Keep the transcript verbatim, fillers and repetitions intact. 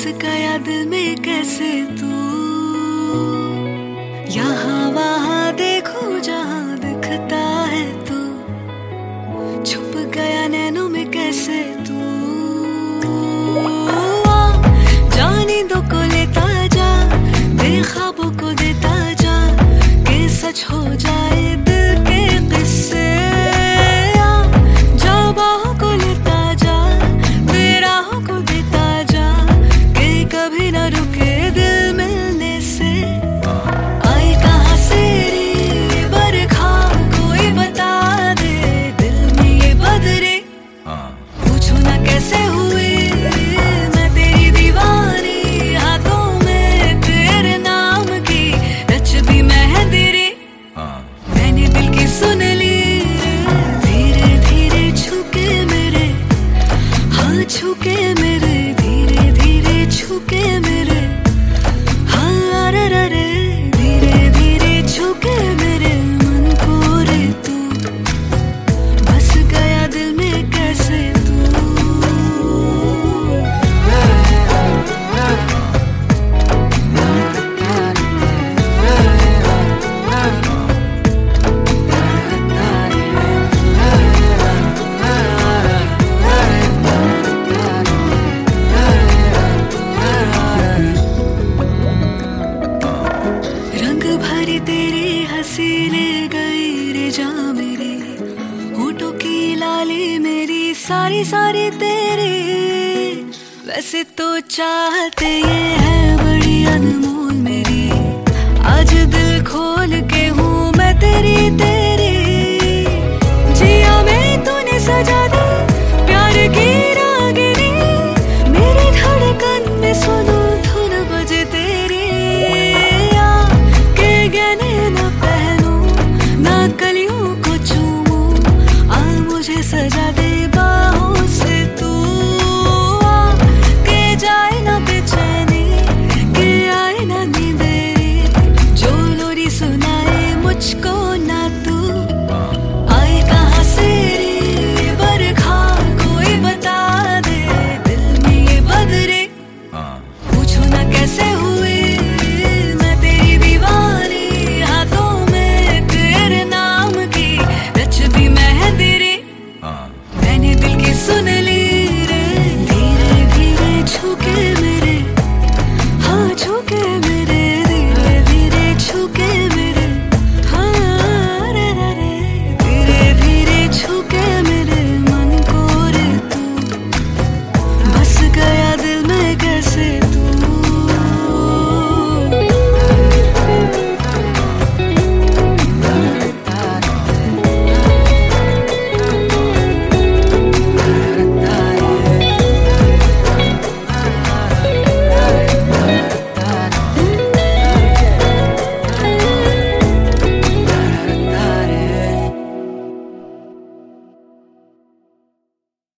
बस गया दिल में कैसे तू, यहाँ वहाँ देखो जहाँ दिखता है तू, छुप गया नैनों में कैसे तू। जानी दो को लेता जा, बेख्वाबों को देता जा, के सच हो जाए दिल के किस्से। जा बाहों को लेता जा, बेराहों को देता जा, के कभी न रुके दिल मिलने से। आई कहाँ से रे बरखा, कोई बता दे दिल में ये बदरे, पूछो ना कैसे हुई मैं तेरी दीवानी, हाथों में तेरे नाम की रच दी मेहंदी रे। मैंने दिल की सुन ली धीरे धीरे छुके मेरे, हाँ छुके मेरे, धीरे धीरे छुके मेरे, हाँ रे रे रे, धीरे धीरे छुके मेरे मन को रे तू, बस गया दिल में कैसे तू। रंग भरी तेरी हंसी ले गई रे जा मेरी, होठों की लाली मेरी सारी सारी तेरी, वैसे तो चाहते ये है बड़ी अनमोल।